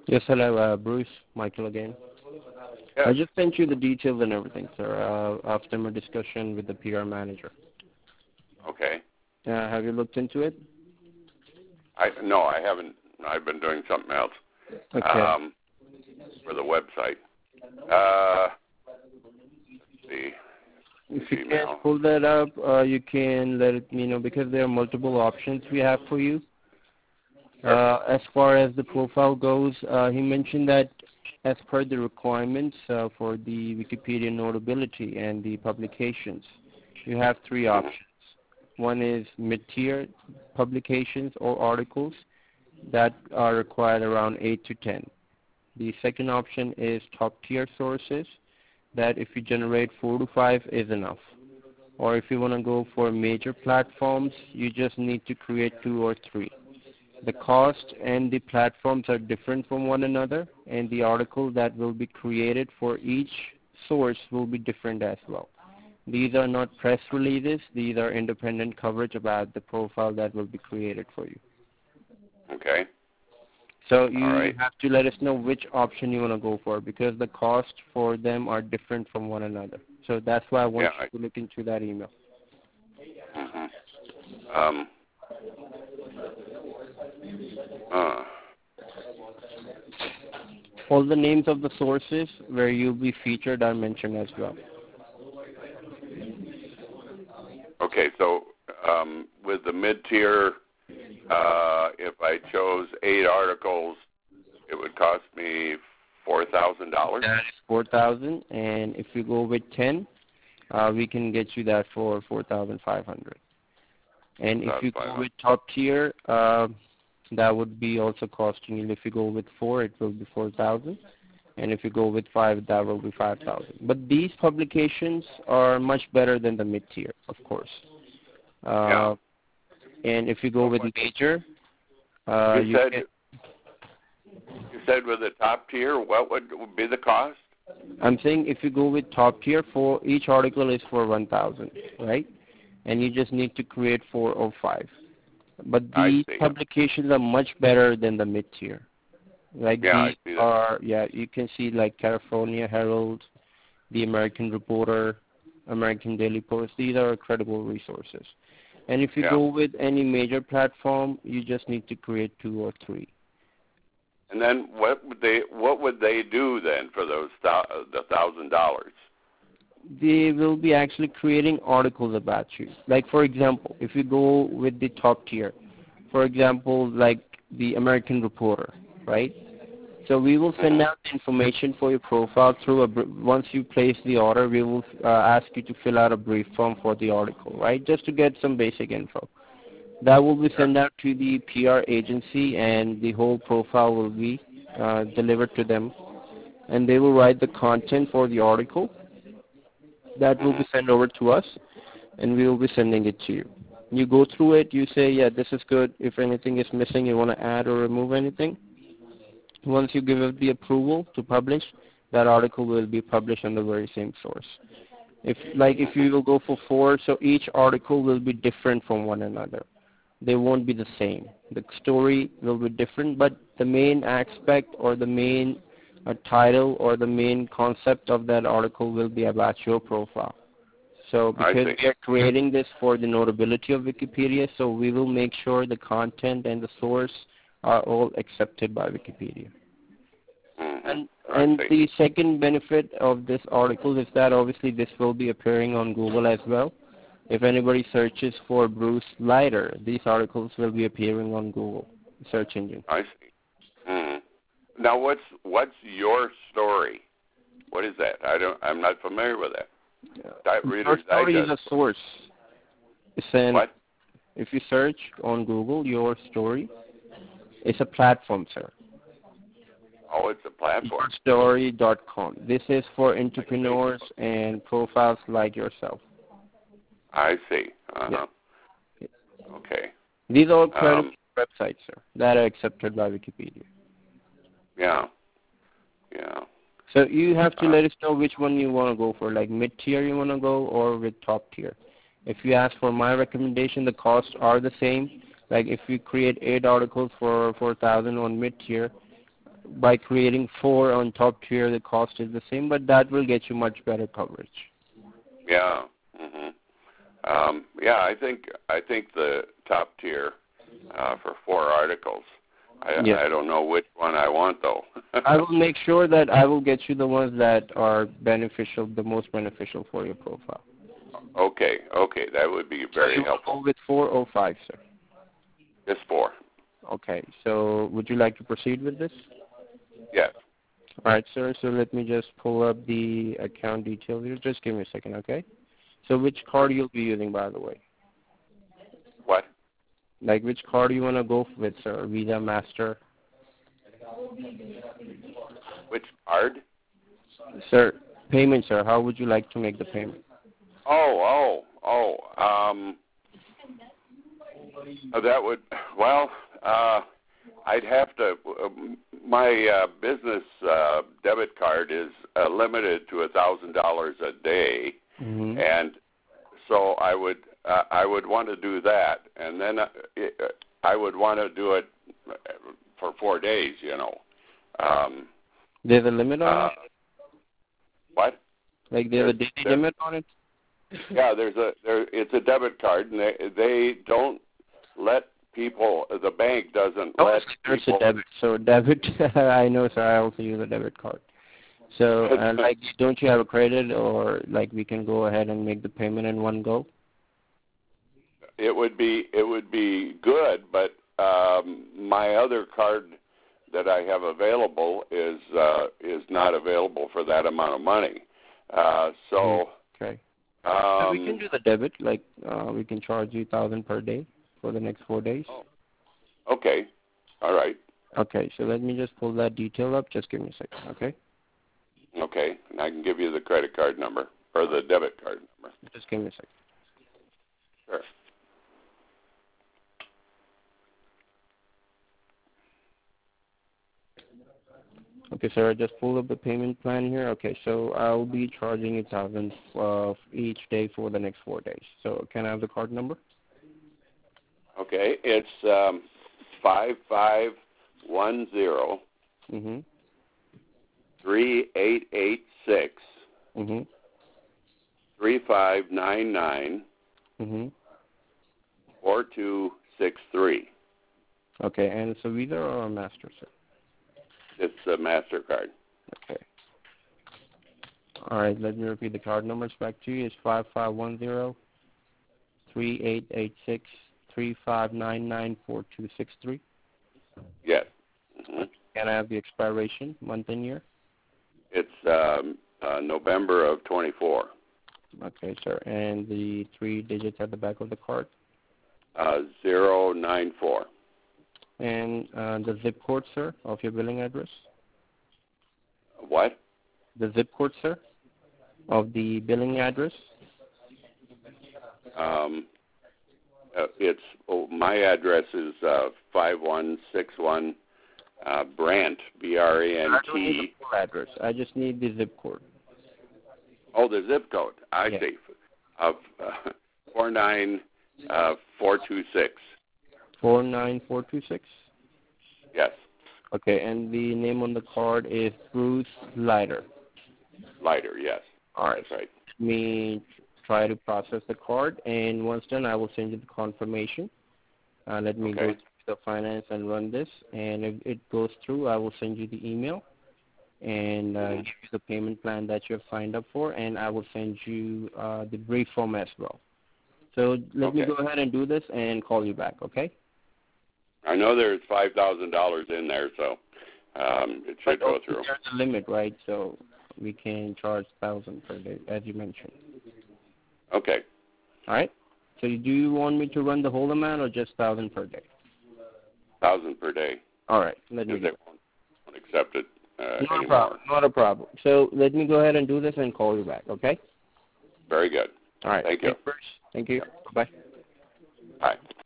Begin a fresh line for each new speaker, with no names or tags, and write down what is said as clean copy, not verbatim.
Yes, hello, Bruce, Michael again. I
Yes.
just sent you the details and everything, sir, after my discussion with the PR manager.
Okay.
Have you looked into it?
No, I haven't. I've been doing something else
Okay.
for the website. Let's see.
If you
Email.
can pull that up, you can let me know because there are multiple options we have for you. As far as the profile goes, he mentioned that as per the requirements for the Wikipedia notability and the publications, you have three options. One is mid-tier publications or articles that are required around 8 to 10. The second option is top-tier sources that if you generate 4 to 5 is enough. Or if you want to go for major platforms, you just need to create 2 or 3. The cost and the platforms are different from one another, and the article that will be created for each source will be different as well. These are not press releases. These are independent coverage about the profile that will be created for you.
Okay.
So you have to let us know which option you want to go for because the cost for them are different from one another. So that's why I want you to look into that email. All the names of the sources where you'll be featured are mentioned as well.
Okay, so with the mid-tier, if I chose 8 articles, it would cost me $4,000?
That is $4,000, and if you go with 10, we can get you that for $4,500. And if you go with top tier, that would be also costing you. If you go with 4, it will be $4,000, and if you go with 5, that will be $5,000. But these publications are much better than the mid-tier, of course. And if you go with major,
you said with the top tier, what would be the cost?
I'm saying if you go with top tier, for each article is for $1,000, right? And you just need to create 4 or 5. But these publications are much better than the mid-tier. Like these are, you can see like California Herald, the American Reporter, American Daily Post. These are credible resources. And if you go with any major platform, you just need to create 2 or 3.
And then what would they do then for those the $1,000?
They will be actually creating articles about you. Like for example, if you go with the top tier, for example, like the American Reporter, right? So we will send out the information for your profile through once you place the order, we will ask you to fill out a brief form for the article, right? Just to get some basic info. That will be sent out to the PR agency, and the whole profile will be delivered to them, and they will write the content for the article. That will be sent over to us, and we will be sending it to you. You go through it, you say, yeah, this is good. If anything is missing, you want to add or remove anything. Once you give it the approval to publish, that article will be published on the very same source. If you will go for 4, so each article will be different from one another. They won't be the same. The story will be different, but the main aspect or the main title or the main concept of that article will be about your profile. So because we are creating this for the notability of Wikipedia, so we will make sure the content and the source are all accepted by Wikipedia. And the second benefit of this article is that obviously this will be appearing on Google as well. If anybody searches for Bruce Leiter, these articles will be appearing on Google search engine.
I see. Now, what's your story? What is that? I'm not familiar with that.
Your story is a source. What? If you search on Google, your story, it's a platform, sir.
Oh, it's a platform.
Yourstory.com. This is for entrepreneurs and profiles like yourself.
I see. Okay.
These are credible websites, sir, that are accepted by Wikipedia.
Yeah.
So you have to let us know which one you want to go for, like mid-tier you want to go or with top tier. If you ask for my recommendation, the costs are the same. Like if you create 8 articles for $4,000 on mid-tier, by creating 4 on top tier, the cost is the same, but that will get you much better coverage.
Yeah. Yeah, I think the top tier for 4 articles. I don't know which one I want though.
I will make sure that I will get you the ones that are beneficial, the most beneficial for your profile.
Okay, that would be very helpful.
Go with 4 or 5, sir?
Just 4.
Okay, so would you like to proceed with this?
Yes.
All right, sir. So let me just pull up the account details here. Just give me a second, okay? So which card you'll be using, by the way?
What?
Like which card you want to go with, sir? Visa, Master?
Which card?
Sir, payment, sir. How would you like to make the payment?
That would, well, I'd have to, my business debit card is limited to $1,000 a day, and so I would want to do that, and then I would want to do it for 4 days, you know.
There's a limit on it?
What?
Like there's a daily limit on it?
Yeah, it's a debit card, and they don't let people. The bank doesn't let
there's
people.
A debit. So debit, I know, sir. I also use a debit card. So, like, don't you have a credit, or like we can go ahead and make the payment in one go?
It would be good, but my other card that I have available is not available for that amount of money. So.
Okay. So we can do the debit, like we can charge you $1,000 per day for the next 4 days.
Oh. Okay. All right.
Okay, so let me just pull that detail up. Just give me a second, okay?
Okay, and I can give you the credit card number or the debit card number.
Just give me a second.
Sure.
Okay, sir, I just pulled up the payment plan here. Okay, so I'll be charging you $1,000 each day for the next 4 days. So can I have the card number?
Okay, it's 5510 3886 3599 4263.
Okay, and it's a Visa or a Master, sir?
It's a MasterCard.
Okay. All right, let me repeat the card numbers back to you. It's 5510 3886 3599 4263.
Yes.
Can I have the expiration, month and year?
It's November of 24.
Okay, sir. And the 3 digits at the back of the card?
094.
And the zip code, sir, of your billing address?
What?
The zip code, sir, of the billing address?
My address is 5161 Brant, B-R-A-N-T.
I don't need the full address. I just need the zip code.
Oh, the zip code. I see. 49426.
49426?
Yes.
Okay, and the name on the card is Bruce Leiter.
Leiter, yes.
All right.
That's right.
Let me try to process the card, and once done, I will send you the confirmation. Let me go to the finance and run this, and if it goes through, I will send you the email and give you the payment plan that you have signed up for, and I will send you the brief form as well. So let me go ahead and do this and call you back, okay?
I know there's $5,000 in there, so it should go through.
There's a limit, right? So we can charge $1,000 per day, as you mentioned.
Okay.
All right. So do you want me to run the whole amount or just $1,000 per day?
$1,000 per day.
All right. Let me.
They won't accept it
Not a problem. Not a problem. So let me go ahead and do this and call you back. Okay.
Very good.
All right.
Thank you.
Thank you. Bye.
Bye.